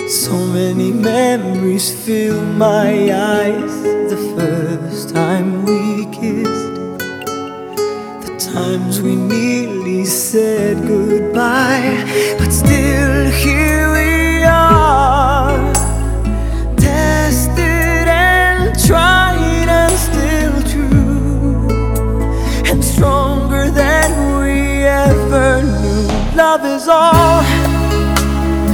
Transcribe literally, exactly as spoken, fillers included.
So many memories fill my eyes. The first time we kissed, the times we nearly said goodbye, but still here we are, tested and tried and still true, and stronger than we ever knew. Love is all